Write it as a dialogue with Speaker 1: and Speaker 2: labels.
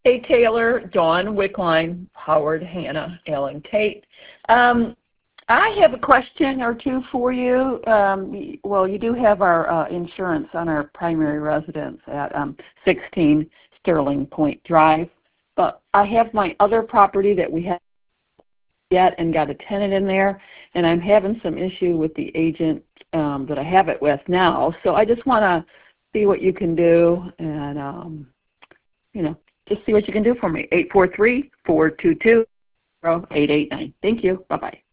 Speaker 1: Hey, Taylor, Dawn Wickline, Howard, Hannah, Ellen, Tate. I have a question or two for you. Well, you do have our insurance on our primary residence at 16 Sterling Point Drive, but I have my other property that we have yet and got a tenant in there, and I'm having some issue with the agent that I have it with now. So I just want to see what you can do and, just see what you can do for me. 843-422-0889. Thank you. Bye-bye.